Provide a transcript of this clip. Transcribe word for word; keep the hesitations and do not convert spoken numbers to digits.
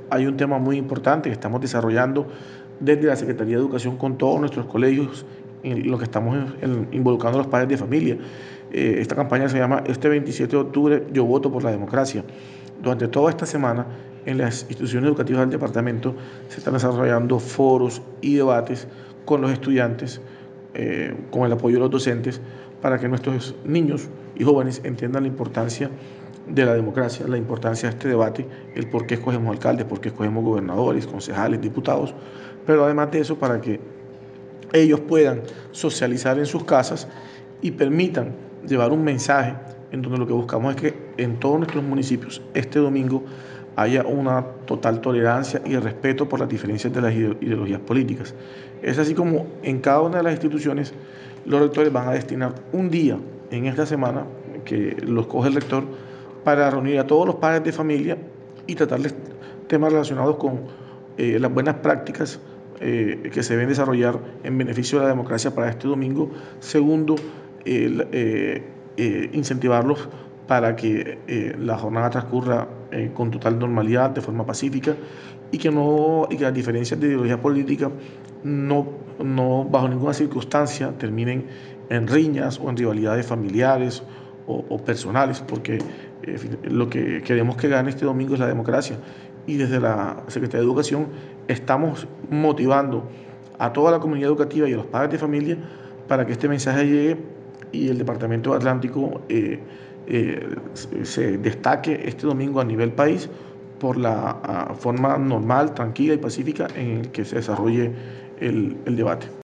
hay un tema muy importante que estamos desarrollando desde la Secretaría de Educación con todos nuestros colegios, en lo que estamos en, en, involucrando a los padres de familia. Eh, esta campaña se llama Este veintisiete de octubre yo voto por la democracia. Durante toda esta semana, en las instituciones educativas del departamento se están desarrollando foros y debates con los estudiantes, eh, con el apoyo de los docentes, para que nuestros niños y jóvenes entiendan la importancia de la democracia, la importancia de este debate, el por qué escogemos alcaldes, por qué escogemos gobernadores, concejales, diputados, pero además de eso para que ellos puedan socializar en sus casas y permitan llevar un mensaje en donde lo que buscamos es que en todos nuestros municipios este domingo haya una total tolerancia y respeto por las diferencias de las ideologías políticas. Es así como en cada una de las instituciones los rectores van a destinar un día en esta semana que los coge el rector para reunir a todos los padres de familia y tratarles temas relacionados con eh, las buenas prácticas eh, que se deben desarrollar en beneficio de la democracia para este domingo. Segundo, eh, eh, eh, incentivarlos para que eh, la jornada transcurra eh, con total normalidad, de forma pacífica, y que, no, y que las diferencias de ideología política no, no bajo ninguna circunstancia terminen en riñas o en rivalidades familiares o, o personales, porque eh, lo que queremos que gane este domingo es la democracia. Y desde la Secretaría de Educación estamos motivando a toda la comunidad educativa y a los padres de familia para que este mensaje llegue y el Departamento Atlántico eh, eh, se destaque este domingo a nivel país por la uh, forma normal, tranquila y pacífica en que se desarrolle el, el debate.